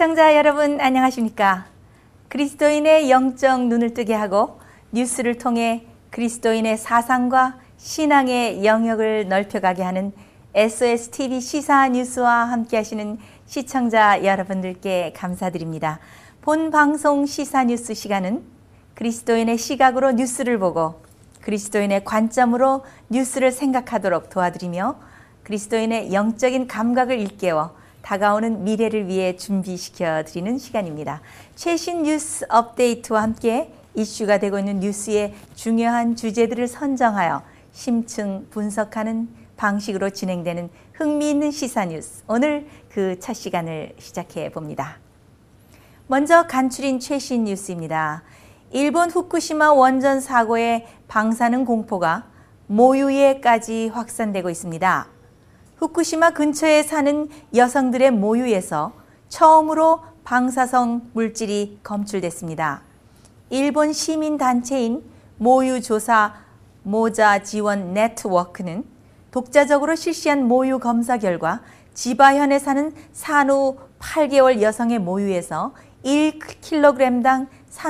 시청자 여러분 안녕하십니까? 그리스도인의 영적 눈을 뜨게 하고 뉴스를 통해 그리스도인의 사상과 신앙의 영역을 넓혀가게 하는 SOSTV 시사 뉴스와 함께 하시는 시청자 여러분들께 감사드립니다. 본 방송 시사 뉴스 시간은 그리스도인의 시각으로 뉴스를 보고 그리스도인의 관점으로 뉴스를 생각하도록 도와드리며 그리스도인의 영적인 감각을 일깨워 다가오는 미래를 위해 준비시켜 드리는 시간입니다. 최신 뉴스 업데이트와 함께 이슈가 되고 있는 뉴스의 중요한 주제들을 선정하여 심층 분석하는 방식으로 진행되는 흥미있는 시사 뉴스. 오늘 그 첫 시간을 시작해 봅니다. 먼저 간추린 최신 뉴스입니다. 일본 후쿠시마 원전 사고의 방사능 공포가 모유에까지 확산되고 있습니다. 후쿠시마 근처에 사는 여성들의 모유에서 처음으로 방사성 물질이 검출됐습니다. 일본 시민단체인 모유조사 모자 지원 네트워크는 독자적으로 실시한 모유 검사 결과 지바현에 사는 산후 8개월 여성의 모유에서 1kg당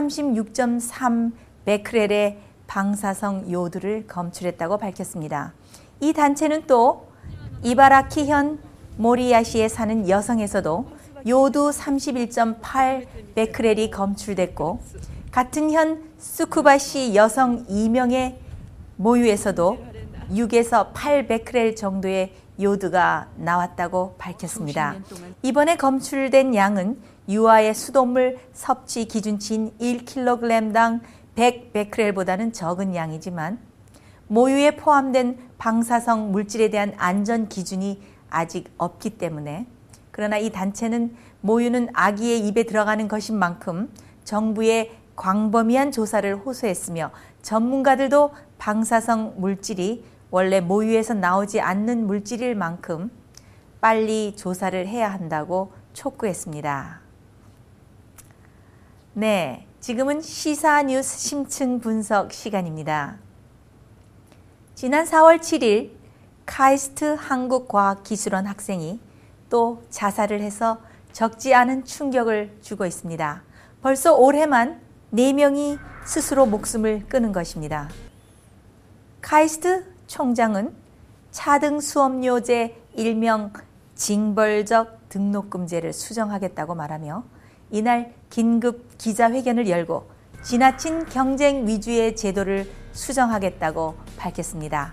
36.3 베크렐의 방사성 요드를 검출했다고 밝혔습니다. 이 단체는 또 이바라키현 모리야시에 사는 여성에서도 요드 31.8 베크렐이 검출됐고 같은 현 스쿠바시 여성 2명의 모유에서도 6에서 8 베크렐 정도의 요드가 나왔다고 밝혔습니다. 이번에 검출된 양은 유아의 수돗물 섭취 기준치인 1kg당 100 베크렐보다는 적은 양이지만 모유에 포함된 방사성 물질에 대한 안전 기준이 아직 없기 때문에 그러나 이 단체는 모유는 아기의 입에 들어가는 것인 만큼 정부의 광범위한 조사를 호소했으며 전문가들도 방사성 물질이 원래 모유에서 나오지 않는 물질일 만큼 빨리 조사를 해야 한다고 촉구했습니다. 네, 지금은 시사 뉴스 심층 분석 시간입니다. 지난 4월 7일 카이스트 한국과학기술원 학생이 또 자살을 해서 적지 않은 충격을 주고 있습니다. 벌써 올해만 4명이 스스로 목숨을 끊은 것입니다. 카이스트 총장은 차등 수업료제 일명 징벌적 등록금제를 수정하겠다고 말하며 이날 긴급 기자회견을 열고 지나친 경쟁 위주의 제도를 수정하겠다고 밝혔습니다.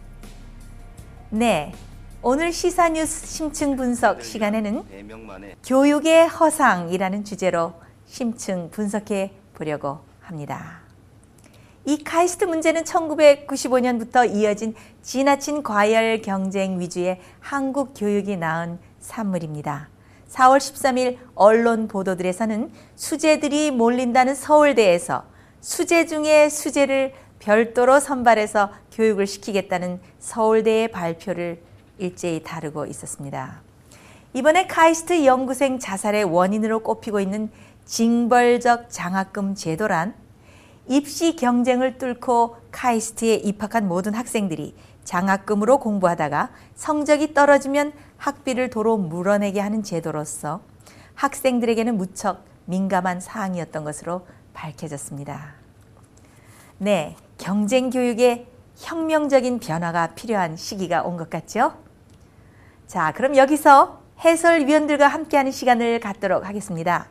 네, 오늘 시사뉴스 심층 분석 시간에는 교육의 허상이라는 주제로 심층 분석해 보려고 합니다. 이 카이스트 문제는 1995년부터 이어진 지나친 과열 경쟁 위주의 한국 교육이 낳은 산물입니다. 4월 13일 언론 보도들에서는 수재들이 몰린다는 서울대에서 수재 중에 수재를 별도로 선발해서 교육을 시키겠다는 서울대의 발표를 일제히 다루고 있었습니다. 이번에 카이스트 연구생 자살의 원인으로 꼽히고 있는 징벌적 장학금 제도란 입시 경쟁을 뚫고 카이스트에 입학한 모든 학생들이 장학금으로 공부하다가 성적이 떨어지면 학비를 도로 물어내게 하는 제도로서 학생들에게는 무척 민감한 사항이었던 것으로 밝혀졌습니다. 네, 경쟁 교육에 혁명적인 변화가 필요한 시기가 온 것 같죠? 자, 그럼 여기서 해설위원들과 함께하는 시간을 갖도록 하겠습니다.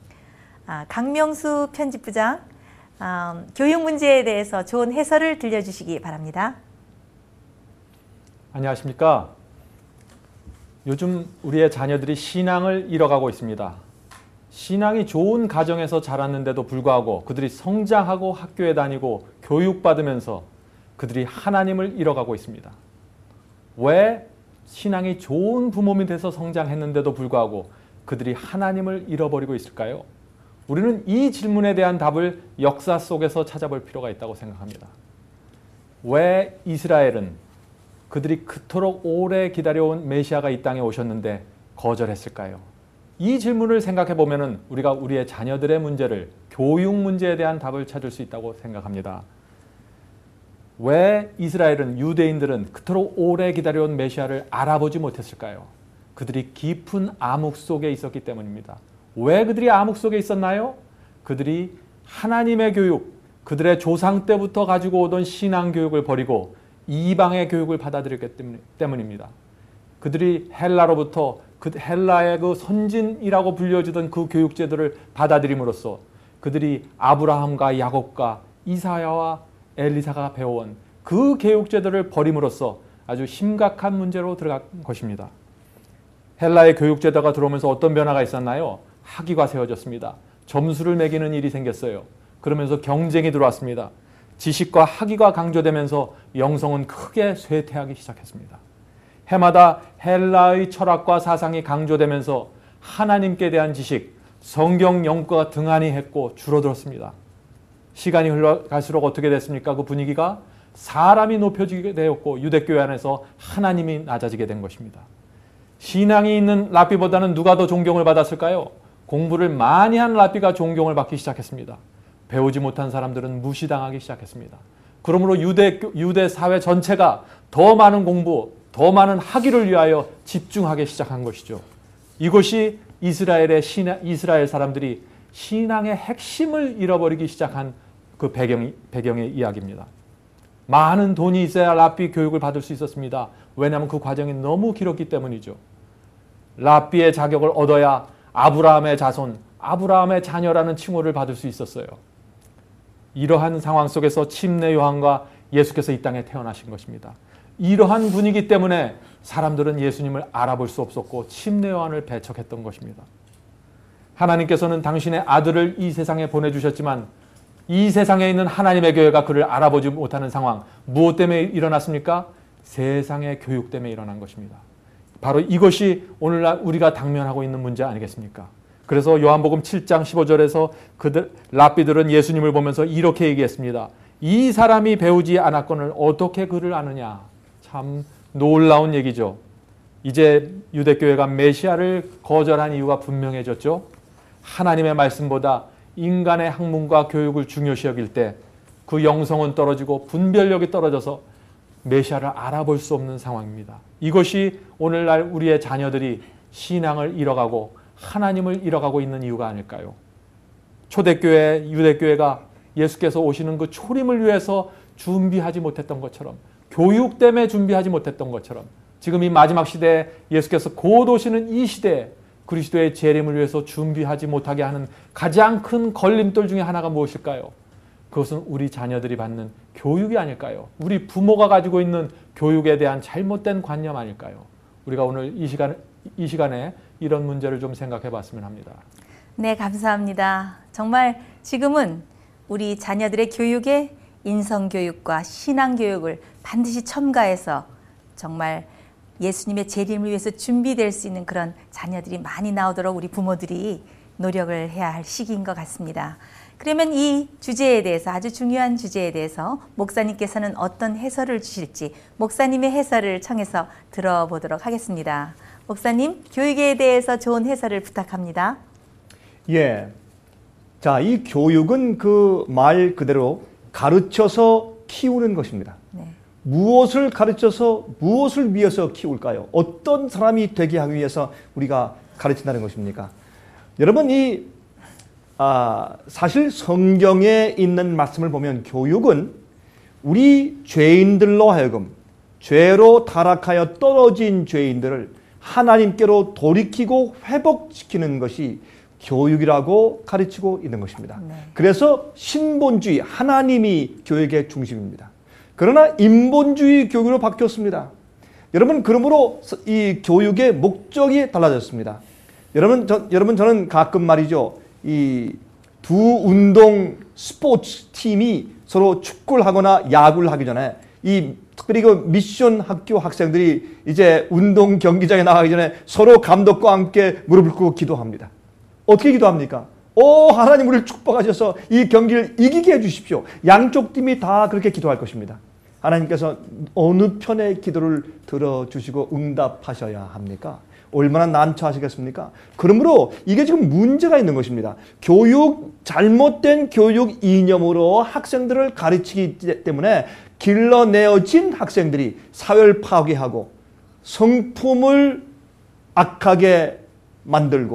강명수 편집부장, 교육 문제에 대해서 좋은 해설을 들려주시기 바랍니다. 안녕하십니까? 요즘 우리의 자녀들이 신앙을 잃어가고 있습니다. 신앙이 좋은 가정에서 자랐는데도 불구하고 그들이 성장하고 학교에 다니고 교육받으면서 그들이 하나님을 잃어가고 있습니다. 왜 신앙이 좋은 부모님이 돼서 성장했는데도 불구하고 그들이 하나님을 잃어버리고 있을까요? 우리는 이 질문에 대한 답을 역사 속에서 찾아볼 필요가 있다고 생각합니다. 왜 이스라엘은 그들이 그토록 오래 기다려온 메시아가 이 땅에 오셨는데 거절했을까요? 이 질문을 생각해 보면 우리가 우리의 자녀들의 문제를, 교육 문제에 대한 답을 찾을 수 있다고 생각합니다. 왜 이스라엘은, 유대인들은 그토록 오래 기다려온 메시아를 알아보지 못했을까요? 그들이 깊은 암흑 속에 있었기 때문입니다. 왜 그들이 암흑 속에 있었나요? 그들이 하나님의 교육, 그들의 조상 때부터 가지고 오던 신앙 교육을 버리고 이방의 교육을 받아들였기 때문입니다. 그들이 헬라로부터 그 헬라의 그 선진이라고 불려지던 그 교육제도를 받아들임으로써 그들이 아브라함과 야곱과 이사야와 엘리사가 배워온 그 교육제도를 버림으로써 아주 심각한 문제로 들어간 것입니다. 헬라의 교육제도가 들어오면서 어떤 변화가 있었나요? 학위가 세워졌습니다. 점수를 매기는 일이 생겼어요. 그러면서 경쟁이 들어왔습니다. 지식과 학위가 강조되면서 영성은 크게 쇠퇴하기 시작했습니다. 해마다 헬라의 철학과 사상이 강조되면서 하나님께 대한 지식, 성경 연구가 등한히 했고 줄어들었습니다. 시간이 흘러갈수록 어떻게 됐습니까? 그 분위기가 사람이 높여지게 되었고 유대교회 안에서 하나님이 낮아지게 된 것입니다. 신앙이 있는 랍비보다는 누가 더 존경을 받았을까요? 공부를 많이 한 랍비가 존경을 받기 시작했습니다. 배우지 못한 사람들은 무시당하기 시작했습니다. 그러므로 유대 사회 전체가 더 많은 공부, 더 많은 학위를 위하여 집중하기 시작한 것이죠. 이것이 이스라엘 사람들이 신앙의 핵심을 잃어버리기 시작한 그 배경의 이야기입니다. 많은 돈이 있어야 랍비 교육을 받을 수 있었습니다. 왜냐하면 그 과정이 너무 길었기 때문이죠. 랍비의 자격을 얻어야 아브라함의 자손, 아브라함의 자녀라는 칭호를 받을 수 있었어요. 이러한 상황 속에서 침례 요한과 예수께서 이 땅에 태어나신 것입니다. 이러한 분위기 때문에 사람들은 예수님을 알아볼 수 없었고 침례 요한을 배척했던 것입니다. 하나님께서는 당신의 아들을 이 세상에 보내주셨지만 이 세상에 있는 하나님의 교회가 그를 알아보지 못하는 상황, 무엇 때문에 일어났습니까? 세상의 교육 때문에 일어난 것입니다. 바로 이것이 오늘날 우리가 당면하고 있는 문제 아니겠습니까? 그래서 요한복음 7장 15절에서 랍비들은 예수님을 보면서 이렇게 얘기했습니다. 이 사람이 배우지 않았거늘 어떻게 그를 아느냐. 참 놀라운 얘기죠. 이제 유대교회가 메시아를 거절한 이유가 분명해졌죠. 하나님의 말씀보다 인간의 학문과 교육을 중요시 여길 때 그 영성은 떨어지고 분별력이 떨어져서 메시아를 알아볼 수 없는 상황입니다. 이것이 오늘날 우리의 자녀들이 신앙을 잃어가고 하나님을 잃어가고 있는 이유가 아닐까요? 초대교회, 유대교회가 예수께서 오시는 그 초림을 위해서 준비하지 못했던 것처럼, 교육 때문에 준비하지 못했던 것처럼, 지금 이 마지막 시대에 예수께서 곧 오시는 이 시대에 그리스도의 재림을 위해서 준비하지 못하게 하는 가장 큰 걸림돌 중에 하나가 무엇일까요? 그것은 우리 자녀들이 받는 교육이 아닐까요? 우리 부모가 가지고 있는 교육에 대한 잘못된 관념 아닐까요? 우리가 오늘 이 시간에 이런 문제를 좀 생각해 봤으면 합니다. 네, 감사합니다. 정말 지금은 우리 자녀들의 교육에 인성교육과 신앙교육을 반드시 첨가해서 정말 예수님의 재림을 위해서 준비될 수 있는 그런 자녀들이 많이 나오도록 우리 부모들이 노력을 해야 할 시기인 것 같습니다. 그러면 이 주제에 대해서, 아주 중요한 주제에 대해서 목사님께서는 어떤 해설을 주실지 목사님의 해설을 청해서 들어보도록 하겠습니다. 목사님, 교육에 대해서 좋은 해설을 부탁합니다. 예. 자, 이 교육은 그 말 그대로 가르쳐서 키우는 것입니다. 네. 무엇을 가르쳐서 무엇을 위해서 키울까요? 어떤 사람이 되게 하기 위해서 우리가 가르친다는 것입니까? 여러분, 사실 성경에 있는 말씀을 보면 교육은 우리 죄인들로 하여금 죄로 타락하여 떨어진 죄인들을 하나님께로 돌이키고 회복시키는 것이 교육이라고 가르치고 있는 것입니다. 네. 그래서 신본주의, 하나님이 교육의 중심입니다. 그러나 인본주의 교육으로 바뀌었습니다. 여러분, 그러므로 이 교육의 목적이 달라졌습니다. 여러분, 저는 가끔 말이죠. 이 두 운동 스포츠 팀이 서로 축구를 하거나 야구를 하기 전에 그리고 미션 학교 학생들이 이제 운동 경기장에 나가기 전에 서로 감독과 함께 무릎을 꿇고 기도합니다. 어떻게 기도합니까? 하나님 우리를 축복하셔서 이 경기를 이기게 해주십시오. 양쪽 팀이 다 그렇게 기도할 것입니다. 하나님께서 어느 편의 기도를 들어주시고 응답하셔야 합니까? 얼마나 난처하시겠습니까? 그러므로 이게 지금 문제가 있는 것입니다. 잘못된 교육 이념으로 학생들을 가르치기 때문에 길러내어진 학생들이 사회를 파괴하고 성품을 악하게 만들고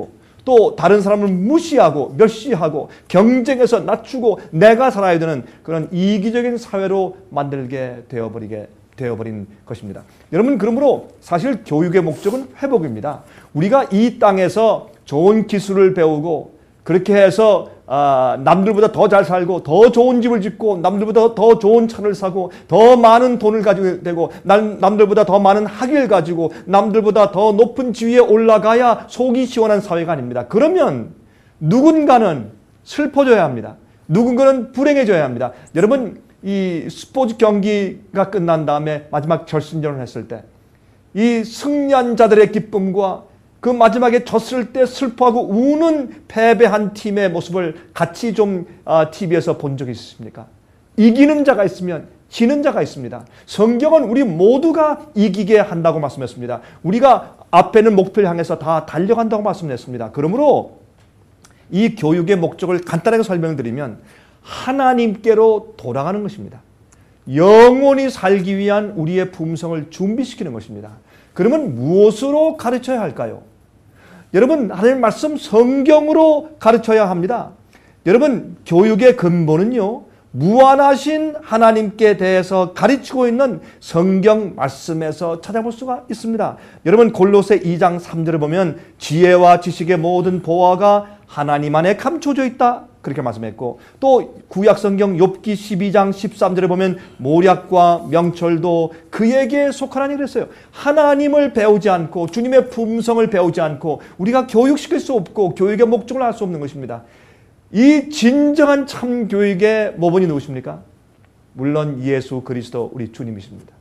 또 다른 사람을 무시하고 멸시하고 경쟁해서 낮추고 내가 살아야 되는 그런 이기적인 사회로 만들게 되어버린 것입니다. 여러분, 그러므로 사실 교육의 목적은 회복입니다. 우리가 이 땅에서 좋은 기술을 배우고 그렇게 해서 남들보다 더 잘 살고 더 좋은 집을 짓고 남들보다 더 좋은 차를 사고 더 많은 돈을 가지고 되고 남들보다 더 많은 학위를 가지고 남들보다 더 높은 지위에 올라가야 속이 시원한 사회가 아닙니다. 그러면 누군가는 슬퍼져야 합니다. 누군가는 불행해져야 합니다. 여러분, 이 스포츠 경기가 끝난 다음에 마지막 결승전을 했을 때 이 승리한 자들의 기쁨과 그 마지막에 졌을 때 슬퍼하고 우는 패배한 팀의 모습을 같이 좀 TV에서 본 적이 있습니까? 이기는 자가 있으면 지는 자가 있습니다. 성경은 우리 모두가 이기게 한다고 말씀했습니다. 우리가 앞에는 목표를 향해서 다 달려간다고 말씀했습니다. 그러므로 이 교육의 목적을 간단하게 설명드리면 하나님께로 돌아가는 것입니다. 영원히 살기 위한 우리의 품성을 준비시키는 것입니다. 그러면 무엇으로 가르쳐야 할까요? 여러분, 하나님의 말씀 성경으로 가르쳐야 합니다. 여러분, 교육의 근본은요, 무한하신 하나님께 대해서 가르치고 있는 성경 말씀에서 찾아볼 수가 있습니다. 여러분, 골로새 2장 3절을 보면 지혜와 지식의 모든 보화가 하나님 안에 감춰져 있다, 그렇게 말씀했고, 또 구약성경 욥기 12장 13절에 보면 모략과 명철도 그에게 속하나니 그랬어요. 하나님을 배우지 않고 주님의 품성을 배우지 않고 우리가 교육시킬 수 없고 교육의 목적을 알 수 없는 것입니다. 이 진정한 참 교육의 모본이 누구십니까? 물론 예수 그리스도 우리 주님이십니다.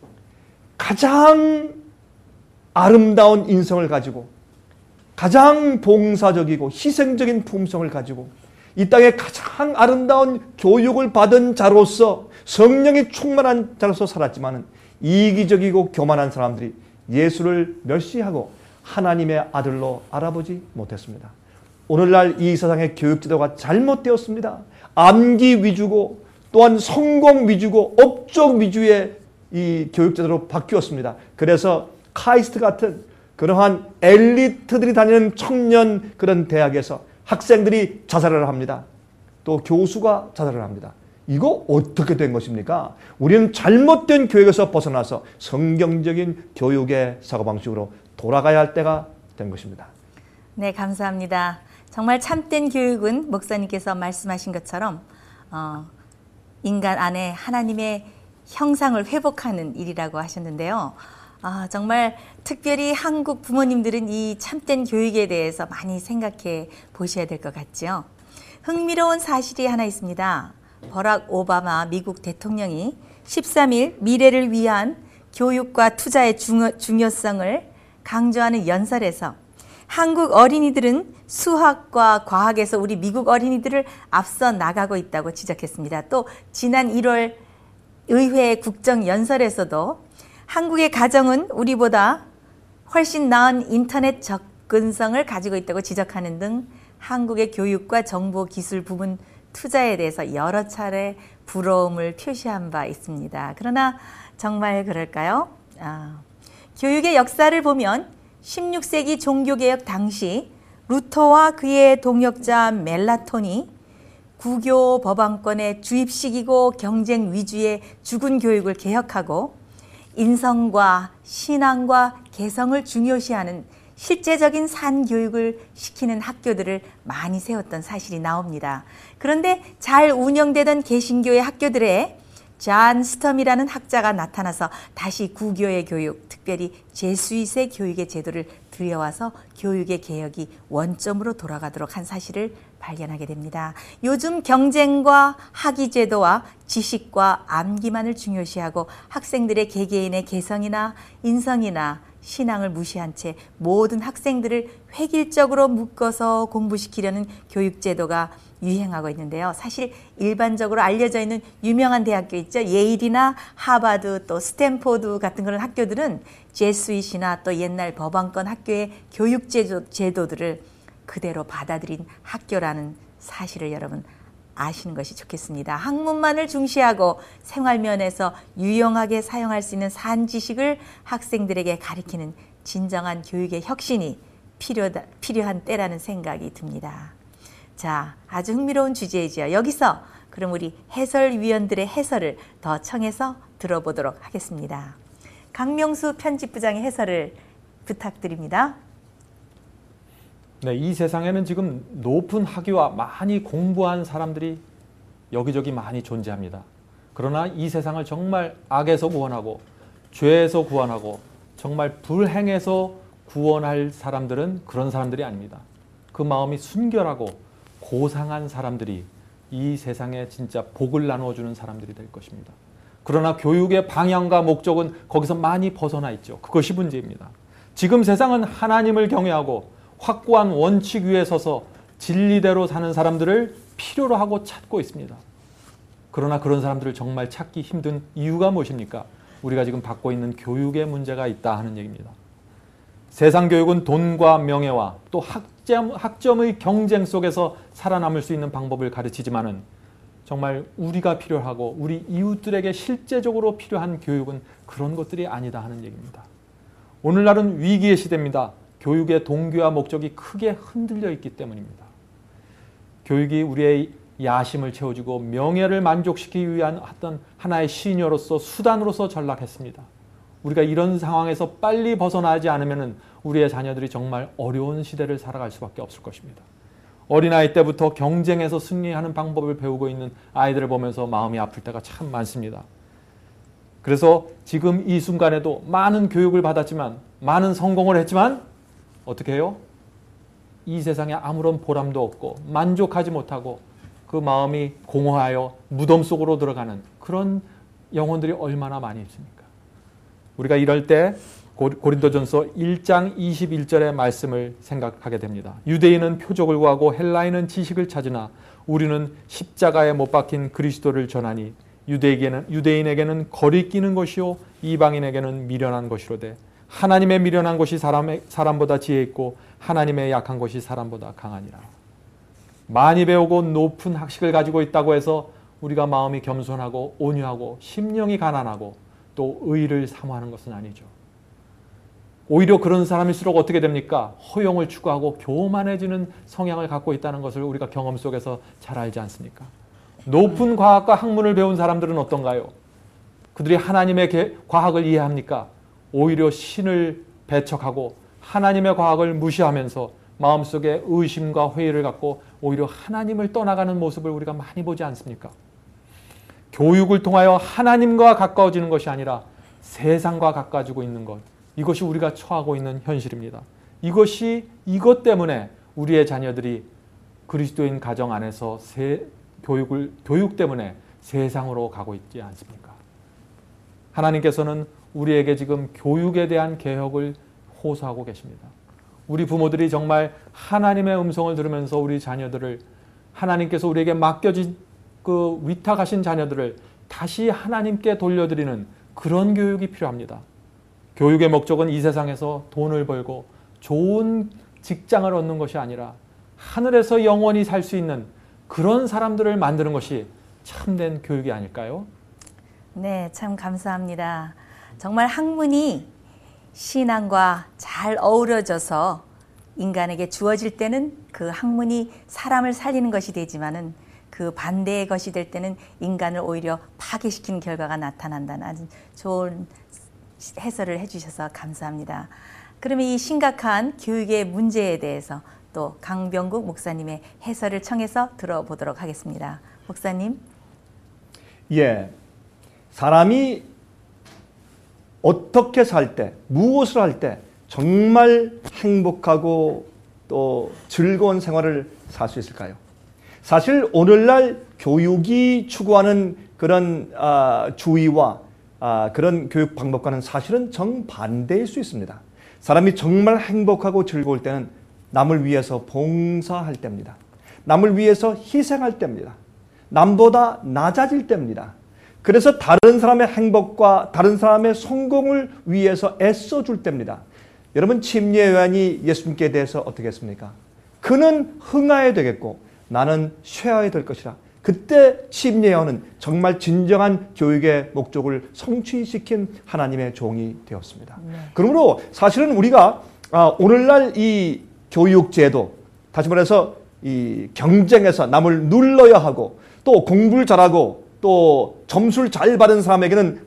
가장 아름다운 인성을 가지고 가장 봉사적이고 희생적인 품성을 가지고 이 땅에 가장 아름다운 교육을 받은 자로서 성령이 충만한 자로서 살았지만 이기적이고 교만한 사람들이 예수를 멸시하고 하나님의 아들로 알아보지 못했습니다. 오늘날 이 세상의 교육제도가 잘못되었습니다. 암기 위주고 또한 성공 위주고 업적 위주의 이 교육제도로 바뀌었습니다. 그래서 카이스트 같은 그러한 엘리트들이 다니는 청년 그런 대학에서 학생들이 자살을 합니다. 또 교수가 자살을 합니다. 이거 어떻게 된 것입니까? 우리는 잘못된 교육에서 벗어나서 성경적인 교육의 사고방식으로 돌아가야 할 때가 된 것입니다. 네, 감사합니다. 정말 참된 교육은 목사님께서 말씀하신 것처럼 인간 안에 하나님의 형상을 회복하는 일이라고 하셨는데요. 정말 특별히 한국 부모님들은 이 참된 교육에 대해서 많이 생각해 보셔야 될 것 같죠. 흥미로운 사실이 하나 있습니다. 버락 오바마 미국 대통령이 13일 미래를 위한 교육과 투자의 중요성을 강조하는 연설에서 한국 어린이들은 수학과 과학에서 우리 미국 어린이들을 앞서 나가고 있다고 지적했습니다. 또 지난 1월 의회 국정연설에서도 한국의 가정은 우리보다 훨씬 나은 인터넷 접근성을 가지고 있다고 지적하는 등 한국의 교육과 정보 기술 부문 투자에 대해서 여러 차례 부러움을 표시한 바 있습니다. 그러나 정말 그럴까요? 교육의 역사를 보면 16세기 종교개혁 당시 루터와 그의 동역자 멜라톤이 구교 법안권의 주입식이고 경쟁 위주의 주군 교육을 개혁하고 인성과 신앙과 개성을 중요시하는 실제적인 산교육을 시키는 학교들을 많이 세웠던 사실이 나옵니다. 그런데 잘 운영되던 개신교의 학교들에 존 스텀이라는 학자가 나타나서 다시 구교의 교육, 특별히 제수잇의 교육의 제도를 들여와서 교육의 개혁이 원점으로 돌아가도록 한 사실을 발견하게 됩니다. 요즘 경쟁과 학위 제도와 지식과 암기만을 중요시하고 학생들의 개개인의 개성이나 인성이나 신앙을 무시한 채 모든 학생들을 획일적으로 묶어서 공부시키려는 교육제도가 유행하고 있는데요. 사실 일반적으로 알려져 있는 유명한 대학교 있죠. 예일이나 하버드 또 스탠포드 같은 그런 학교들은 제수잇이나 또 옛날 법안권 학교의 교육제도들을 그대로 받아들인 학교라는 사실을 여러분 아시는 것이 좋겠습니다. 학문만을 중시하고 생활면에서 유용하게 사용할 수 있는 산 지식을 학생들에게 가르치는 진정한 교육의 혁신이 필요한 때라는 생각이 듭니다. 자, 아주 흥미로운 주제이죠. 여기서 그럼 우리 해설위원들의 해설을 더 청해서 들어보도록 하겠습니다. 강명수 편집부장의 해설을 부탁드립니다. 네, 이 세상에는 지금 높은 학위와 많이 공부한 사람들이 여기저기 많이 존재합니다. 그러나 이 세상을 정말 악에서 구원하고 죄에서 구원하고 정말 불행에서 구원할 사람들은 그런 사람들이 아닙니다. 그 마음이 순결하고 고상한 사람들이 이 세상에 진짜 복을 나누어주는 사람들이 될 것입니다. 그러나 교육의 방향과 목적은 거기서 많이 벗어나 있죠. 그것이 문제입니다. 지금 세상은 하나님을 경외하고 확고한 원칙 위에 서서 진리대로 사는 사람들을 필요로 하고 찾고 있습니다. 그러나 그런 사람들을 정말 찾기 힘든 이유가 무엇입니까? 우리가 지금 받고 있는 교육의 문제가 있다 하는 얘기입니다. 세상 교육은 돈과 명예와 또 학점의 경쟁 속에서 살아남을 수 있는 방법을 가르치지만은 정말 우리가 필요하고 우리 이웃들에게 실제적으로 필요한 교육은 그런 것들이 아니다 하는 얘기입니다. 오늘날은 위기의 시대입니다. 교육의 동기와 목적이 크게 흔들려 있기 때문입니다. 교육이 우리의 야심을 채워주고 명예를 만족시키기 위한 어떤 하나의 시녀로서 수단으로서 전락했습니다. 우리가 이런 상황에서 빨리 벗어나지 않으면 우리의 자녀들이 정말 어려운 시대를 살아갈 수밖에 없을 것입니다. 어린아이 때부터 경쟁에서 승리하는 방법을 배우고 있는 아이들을 보면서 마음이 아플 때가 참 많습니다. 그래서 지금 이 순간에도 많은 교육을 받았지만 많은 성공을 했지만 어떻게 해요? 이 세상에 아무런 보람도 없고 만족하지 못하고 그 마음이 공허하여 무덤 속으로 들어가는 그런 영혼들이 얼마나 많이 있습니까? 우리가 이럴 때 고린도전서 1장 21절의 말씀을 생각하게 됩니다. 유대인은 표적을 구하고 헬라인은 지식을 찾으나 우리는 십자가에 못 박힌 그리스도를 전하니 유대인에게는 거리끼는 것이요 이방인에게는 미련한 것이로되 하나님의 미련한 것이 사람보다 지혜 있고 하나님의 약한 것이 사람보다 강하니라. 많이 배우고 높은 학식을 가지고 있다고 해서 우리가 마음이 겸손하고 온유하고 심령이 가난하고 또 의를 사모하는 것은 아니죠. 오히려 그런 사람일수록 어떻게 됩니까? 허용을 추구하고 교만해지는 성향을 갖고 있다는 것을 우리가 경험 속에서 잘 알지 않습니까? 높은 과학과 학문을 배운 사람들은 어떤가요? 그들이 하나님의 과학을 이해합니까? 오히려 신을 배척하고 하나님의 과학을 무시하면서 마음속에 의심과 회의를 갖고 오히려 하나님을 떠나가는 모습을 우리가 많이 보지 않습니까? 교육을 통하여 하나님과 가까워지는 것이 아니라 세상과 가까워지고 있는 것, 이것이 우리가 처하고 있는 현실입니다. 이것 때문에 우리의 자녀들이 그리스도인 가정 안에서 교육 때문에 세상으로 가고 있지 않습니까? 하나님께서는 우리에게 지금 교육에 대한 개혁을 호소하고 계십니다. 우리 부모들이 정말 하나님의 음성을 들으면서 우리 자녀들을 하나님께서 우리에게 맡겨진 그 위탁하신 자녀들을 다시 하나님께 돌려드리는 그런 교육이 필요합니다. 교육의 목적은 이 세상에서 돈을 벌고 좋은 직장을 얻는 것이 아니라 하늘에서 영원히 살 수 있는 그런 사람들을 만드는 것이 참된 교육이 아닐까요? 네, 참 감사합니다. 정말 학문이 신앙과 잘 어우러져서 인간에게 주어질 때는 그 학문이 사람을 살리는 것이 되지만은 그 반대의 것이 될 때는 인간을 오히려 파괴시키는 결과가 나타난다는 아주 좋은 해설을 해주셔서 감사합니다. 그러면 이 심각한 교육의 문제에 대해서 또 강병국 목사님의 해설을 청해서 들어보도록 하겠습니다. 목사님. 예, 사람이 어떻게 살 때, 무엇을 할 때 정말 행복하고 또 즐거운 생활을 살 수 있을까요? 사실 오늘날 교육이 추구하는 그런 주의와 그런 교육 방법과는 사실은 정반대일 수 있습니다. 사람이 정말 행복하고 즐거울 때는 남을 위해서 봉사할 때입니다. 남을 위해서 희생할 때입니다. 남보다 낮아질 때입니다. 그래서 다른 사람의 행복과 다른 사람의 성공을 위해서 애써줄 때입니다. 여러분, 침례 요한이 예수님께 대해서 어떻게 했습니까? 그는 흥하여야 되겠고 나는 쇠하여야 될 것이라. 그때 침례 요한은 정말 진정한 교육의 목적을 성취시킨 하나님의 종이 되었습니다. 그러므로 사실은 우리가 오늘날 이 교육제도, 다시 말해서 이 경쟁에서 남을 눌러야 하고 또 공부를 잘하고 또 점수를 잘 받은 사람에게는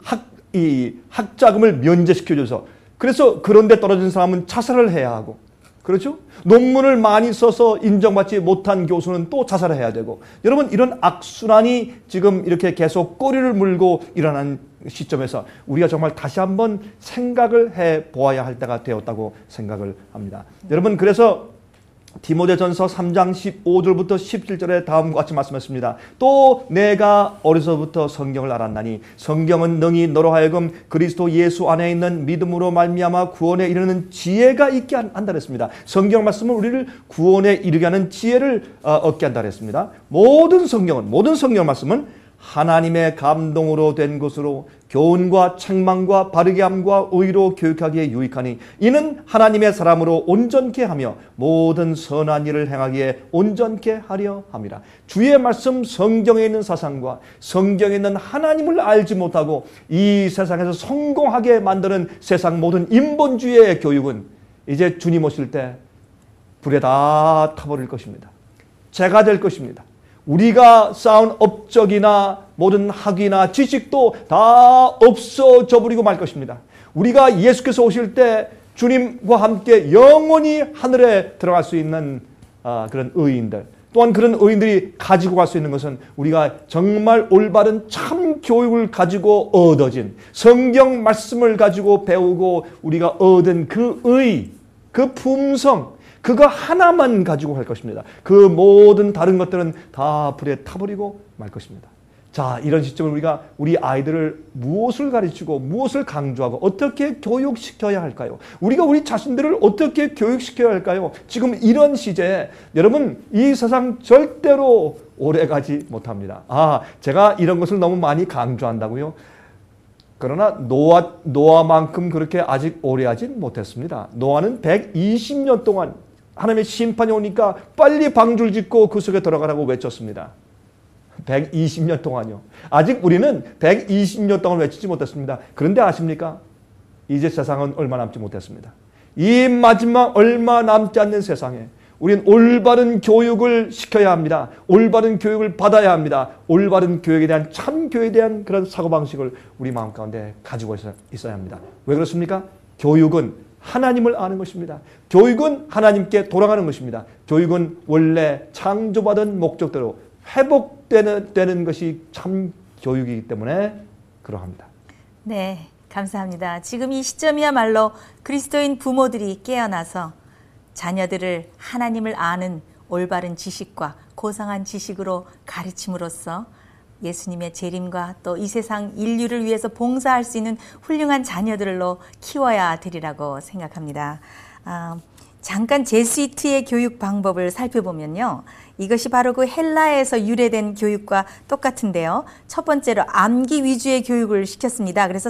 학자금을 면제시켜줘서, 그래서 그런데 떨어진 사람은 자살을 해야 하고, 그렇죠? 논문을 많이 써서 인정받지 못한 교수는 또 자살을 해야 되고, 여러분 이런 악순환이 지금 이렇게 계속 꼬리를 물고 일어나는 시점에서 우리가 정말 다시 한번 생각을 해 보아야 할 때가 되었다고 생각을 합니다. 여러분, 그래서 디모데전서 3장 15절부터 17절에 다음과 같이 말씀했습니다. 또 내가 어려서부터 성경을 알았나니 성경은 능히 너로 하여금 그리스도 예수 안에 있는 믿음으로 말미암아 구원에 이르는 지혜가 있게 한다 그랬습니다. 성경 말씀은 우리를 구원에 이르게 하는 지혜를 얻게 한다 그랬습니다. 모든 성경 말씀은 하나님의 감동으로 된 것으로 교훈과 책망과 바르게 함과 의로 교육하기에 유익하니 이는 하나님의 사람으로 온전케 하며 모든 선한 일을 행하기에 온전케 하려 함이라. 주의 말씀, 성경에 있는 사상과 성경에 있는 하나님을 알지 못하고 이 세상에서 성공하게 만드는 세상 모든 인본주의의 교육은 이제 주님 오실 때 불에 다 타버릴 것입니다. 재가 될 것입니다. 우리가 쌓은 업적이나 모든 학위나 지식도 다 없어져 버리고 말 것입니다. 우리가 예수께서 오실 때 주님과 함께 영원히 하늘에 들어갈 수 있는 그런 의인들, 또한 그런 의인들이 가지고 갈 수 있는 것은 우리가 정말 올바른 참 교육을 가지고 얻어진 성경 말씀을 가지고 배우고 우리가 얻은 그 의, 그 품성, 그거 하나만 가지고 갈 것입니다. 그 모든 다른 것들은 다 불에 타버리고 말 것입니다. 자, 이런 시점을 우리가 우리 아이들을 무엇을 가르치고 무엇을 강조하고 어떻게 교육시켜야 할까요? 우리가 우리 자신들을 어떻게 교육시켜야 할까요? 지금 이런 시제에 여러분, 이 세상 절대로 오래가지 못합니다. 제가 이런 것을 너무 많이 강조한다고요? 그러나 노아만큼 그렇게 아직 오래 하진 못했습니다. 노아는 120년 동안 하나님의 심판이 오니까 빨리 방주를 짓고 그 속에 들어가라고 외쳤습니다. 120년 동안요. 아직 우리는 120년 동안 외치지 못했습니다. 그런데 아십니까? 이제 세상은 얼마 남지 못했습니다. 이 마지막 얼마 남지 않는 세상에 우리는 올바른 교육을 시켜야 합니다. 올바른 교육을 받아야 합니다. 올바른 교육에 대한 참 교육에 대한 그런 사고방식을 우리 마음 가운데 가지고 있어야 합니다. 왜 그렇습니까? 교육은 하나님을 아는 것입니다. 교육은 하나님께 돌아가는 것입니다. 교육은 원래 창조받은 목적대로 회복되는 것이 참 교육이기 때문에 그러합니다. 네, 감사합니다. 지금 이 시점이야말로 그리스도인 부모들이 깨어나서 자녀들을 하나님을 아는 올바른 지식과 고상한 지식으로 가르침으로써 예수님의 재림과 또 이 세상 인류를 위해서 봉사할 수 있는 훌륭한 자녀들로 키워야 되리라고 생각합니다. 잠깐 제수이트의 교육 방법을 살펴보면요. 이것이 바로 그 헬라에서 유래된 교육과 똑같은데요. 첫 번째로 암기 위주의 교육을 시켰습니다. 그래서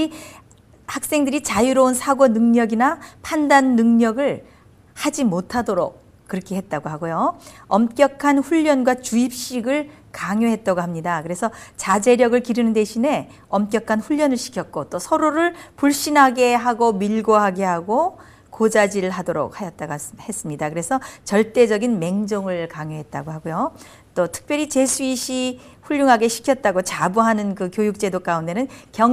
학생들이 자유로운 사고 능력이나 판단 능력을 하지 못하도록 그렇게 했다고 하고요. 엄격한 훈련과 주입식을 강요했다고 합니다. 그래서 자제력을 기르는 대신에 엄격한 훈련을 시켰고 또 서로를 불신하게 하고 밀고하게 하고 고자질을 하도록 하였다고 했습니다. 그래서 절대적인 맹종을 강요했다고 하고요. 또 특별히 제수잇이 훌륭하게 시켰다고 자부하는 그 교육제도 가운데는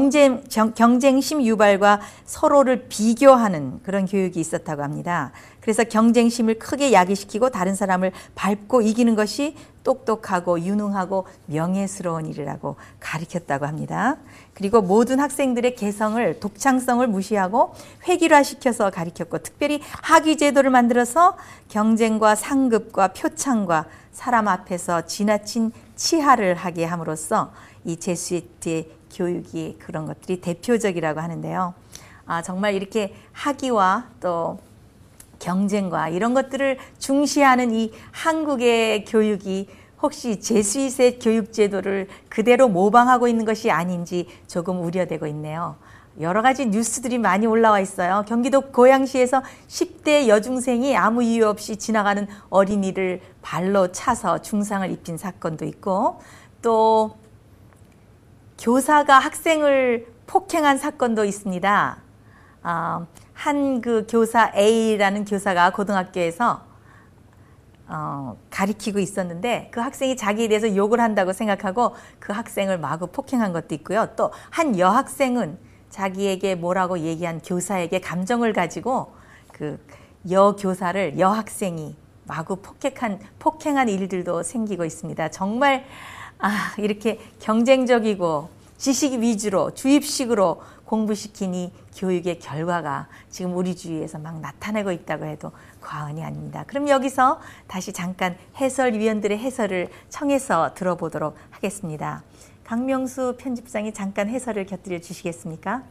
경쟁심 유발과 서로를 비교하는 그런 교육이 있었다고 합니다. 그래서 경쟁심을 크게 야기시키고 다른 사람을 밟고 이기는 것이 똑똑하고 유능하고 명예스러운 일이라고 가르쳤다고 합니다. 그리고 모든 학생들의 개성을, 독창성을 무시하고 획일화시켜서 가르쳤고 특별히 학위제도를 만들어서 경쟁과 상급과 표창과 사람 앞에서 지나친 치하를 하게 함으로써 이 제수이트의 교육이 그런 것들이 대표적이라고 하는데요. 정말 이렇게 학위와 또 경쟁과 이런 것들을 중시하는 이 한국의 교육이 혹시 제수잇의 교육제도를 그대로 모방하고 있는 것이 아닌지 조금 우려되고 있네요. 여러 가지 뉴스들이 많이 올라와 있어요. 경기도 고양시에서 10대 여중생이 아무 이유 없이 지나가는 어린이를 발로 차서 중상을 입힌 사건도 있고 또 교사가 학생을 폭행한 사건도 있습니다. 한 그 교사 A라는 교사가 고등학교에서 가리키고 있었는데 그 학생이 자기에 대해서 욕을 한다고 생각하고 그 학생을 마구 폭행한 것도 있고요. 또 한 여학생은 자기에게 뭐라고 얘기한 교사에게 감정을 가지고 그 여교사를 여학생이 마구 폭행한 일들도 생기고 있습니다. 정말 이렇게 경쟁적이고 지식 위주로 주입식으로 공부시킨 이 교육의 결과가 지금 우리 주위에서 막 나타나고 있다고 해도 과언이 아닙니다. 그럼 여기서 다시 잠깐 해설위원들의 해설을 청해서 들어보도록 하겠습니다. 강명수 편집장이 잠깐 해설을 곁들여 주시겠습니까?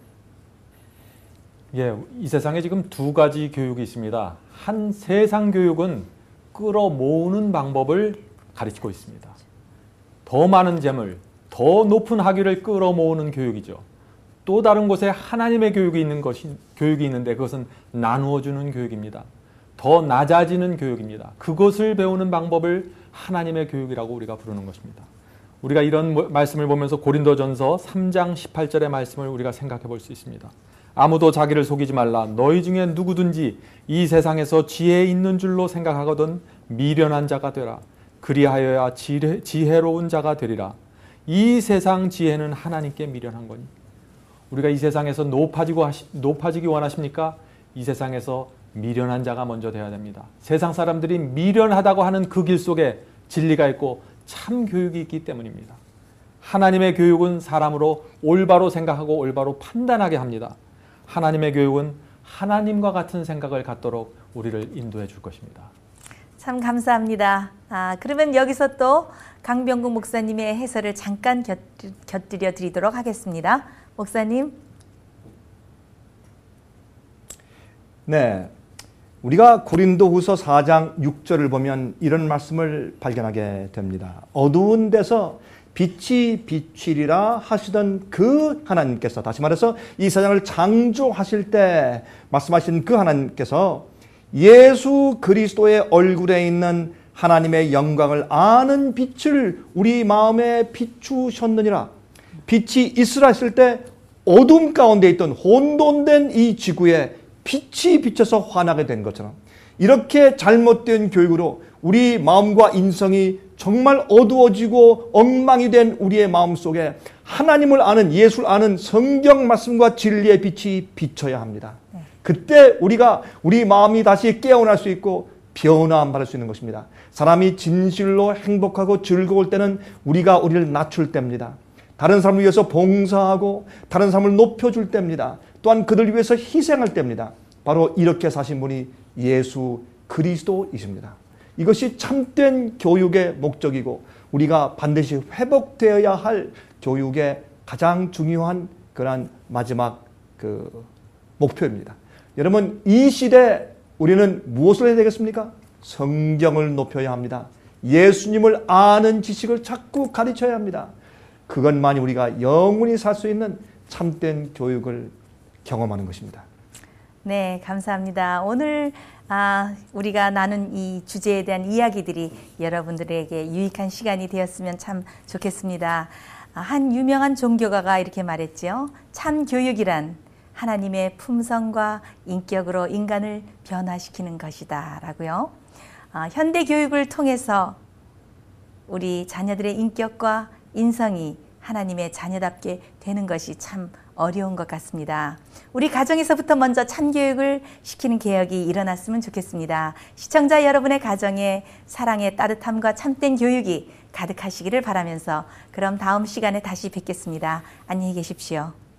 예, 이 세상에 지금 두 가지 교육이 있습니다. 한 세상 교육은 끌어모으는 방법을 가르치고 있습니다. 더 많은 재물, 더 높은 학위를 끌어모으는 교육이죠. 또 다른 곳에 하나님의 교육이 있는데 그것은 나누어주는 교육입니다. 더 낮아지는 교육입니다. 그것을 배우는 방법을 하나님의 교육이라고 우리가 부르는 것입니다. 우리가 이런 말씀을 보면서 고린도전서 3장 18절의 말씀을 우리가 생각해 볼 수 있습니다. 아무도 자기를 속이지 말라. 너희 중에 누구든지 이 세상에서 지혜 있는 줄로 생각하거든 미련한 자가 되라. 그리하여야 지혜로운 자가 되리라. 이 세상 지혜는 하나님께 미련한 거니. 우리가 이 세상에서 높아지기 원하십니까? 이 세상에서 미련한 자가 먼저 되어야 됩니다. 세상 사람들이 미련하다고 하는 그 길 속에 진리가 있고 참 교육이 있기 때문입니다. 하나님의 교육은 사람으로 올바로 생각하고 올바로 판단하게 합니다. 하나님의 교육은 하나님과 같은 생각을 갖도록 우리를 인도해 줄 것입니다. 참 감사합니다. 그러면 여기서 또 강병국 목사님의 해설을 잠깐 곁들여 드리도록 하겠습니다. 목사님. 네, 우리가 고린도후서 4장 6절을 보면 이런 말씀을 발견하게 됩니다. 어두운 데서 빛이 비치리라 하시던 그 하나님께서, 다시 말해서 이 세상을 창조하실 때 말씀하신 그 하나님께서 예수 그리스도의 얼굴에 있는 하나님의 영광을 아는 빛을 우리 마음에 비추셨느니라. 빛이 있으라 했을 때 어둠 가운데 있던 혼돈된 이 지구에 빛이 비쳐서 환하게 된 것처럼, 이렇게 잘못된 교육으로 우리 마음과 인성이 정말 어두워지고 엉망이 된 우리의 마음 속에 하나님을 아는, 예수를 아는 성경 말씀과 진리의 빛이 비쳐야 합니다. 그때 우리 마음이 다시 깨어날 수 있고 변화함 받을 수 있는 것입니다. 사람이 진실로 행복하고 즐거울 때는 우리를 낮출 때입니다. 다른 사람을 위해서 봉사하고 다른 사람을 높여줄 때입니다. 또한 그들을 위해서 희생할 때입니다. 바로 이렇게 사신 분이 예수 그리스도이십니다. 이것이 참된 교육의 목적이고 우리가 반드시 회복되어야 할 교육의 가장 중요한 그런 마지막 목표입니다. 여러분, 이 시대 우리는 무엇을 해야 되겠습니까? 성경을 높여야 합니다. 예수님을 아는 지식을 자꾸 가르쳐야 합니다. 그것만이 우리가 영원히 살 수 있는 참된 교육을 경험하는 것입니다. 네, 감사합니다. 오늘 우리가 나눈 이 주제에 대한 이야기들이 여러분들에게 유익한 시간이 되었으면 참 좋겠습니다. 한 유명한 종교가가 이렇게 말했죠. 참 교육이란 하나님의 품성과 인격으로 인간을 변화시키는 것이다 라고요. 현대 교육을 통해서 우리 자녀들의 인격과 인성이 하나님의 자녀답게 되는 것이 참 어려운 것 같습니다. 우리 가정에서부터 먼저 참교육을 시키는 개혁이 일어났으면 좋겠습니다. 시청자 여러분의 가정에 사랑의 따뜻함과 참된 교육이 가득하시기를 바라면서 그럼 다음 시간에 다시 뵙겠습니다. 안녕히 계십시오.